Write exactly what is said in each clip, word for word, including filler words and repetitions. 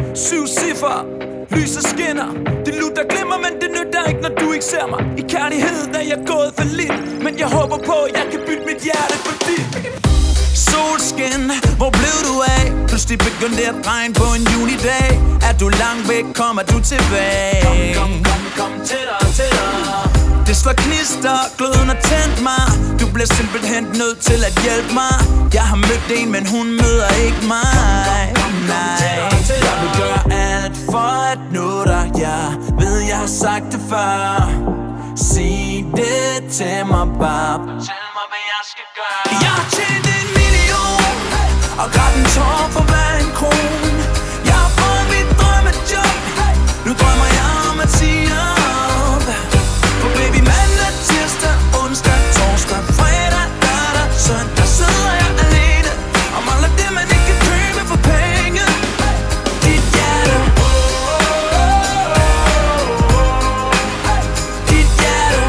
Syv ciffer, lyset skinner. Det lutter glimmer, men det nytter ikke, når du ikke ser mig. I kærligheden er jeg gået for lidt, men jeg håber på, at jeg kan bytte mit hjerte for dit. Solskin, hvor blev du af? Pludselig begyndte det at regne på en junidag. Er du langt væk, kommer du tilbage. Kom, kom, kom, kom tættere, tættere. Det slår knister, gløden har tændt mig. Du bliver simpelthen nødt til at hjælpe mig. Jeg har mødt en, men hun møder ikke mig. Nej, jeg vil gøre alt for at nå dig. Jeg ved, jeg har sagt det før. Sig det til mig bare. Fortæl mig, hvad jeg skal gøre. Jeg har tjent en million og grædt en tår for hver en kron. Jeg har fået mit drømmejob. Nu drømmer jeg om at sige op. For baby, mandag, tirsdag, onsdag, torsdag, fredag, lørdag, søndag sidder jeg alene og mangler det, man ikke kan købe for penge. Dit hjerte, dit hjerte.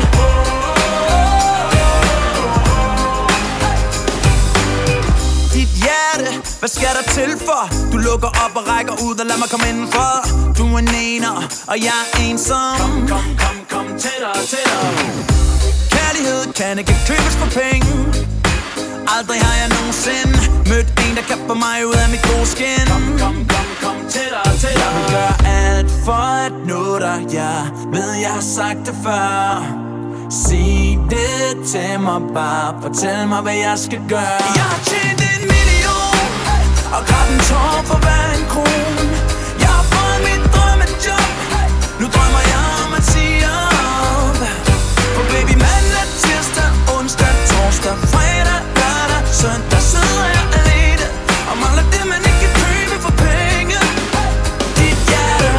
Dit hjerte, hvad skal der til for? Du lukker op og rækker ud og lad mig komme indenfor. Du er en ener, og jeg er ensom. Kom, kom, kom, kom tættere, tættere. Kærlighed kan ikke købes for penge. Aldrig har jeg nogensinde mødt en, der kan få mig ud af mit gode skin. Kom, kom, kom, kom tættere, tættere. Jeg vil gøre alt for at nå dig. Jeg ved, jeg har sagt det før. Sig det til mig bare. Fortæl mig, hvad jeg skal gøre. Jeg har tjent en million og grædt en tår for hver en kron. Jeg har fået mit drømmejob. Nu drømmer jeg om at sige op. For baby, mandag, tirsdag, onsdag, torsdag, fredag, lørdag, søndag sidder jeg alene og mangler det, man ikke kan købe for penge. Dit hjerte,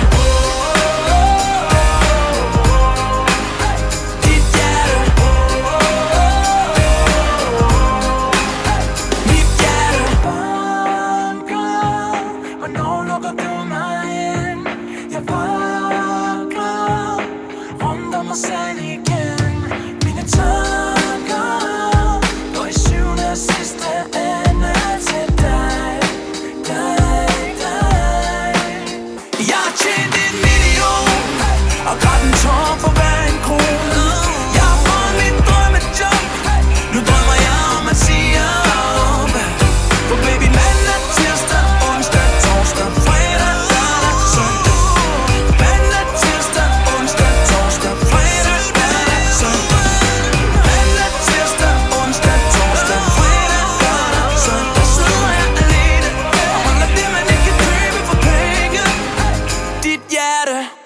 dit hjerte, mit hjerte. Banker, hvornår lukker du mig ind? Jeg vakler rundt om mig selv igen. Mine tanker går i syvende og sidste ende til dig, dig, dig. Jeg har tjent en million og grædt en tår for hver en krone. Jeg har fået mit drømmejob. Nu drømmer jeg om at sige op. For baby, mandag, tirsdag, onsdag, torsdag, fredag, lørdag, søndag. Mandag, tirsdag, onsdag, torsdag, fredag, lørdag, søndag. Mandag, tirsdag, onsdag, torsdag, fredag, lørdag, søndag. Sidder jeg alene og mangler det, man ikke kan købe for penge. Dit hjerte.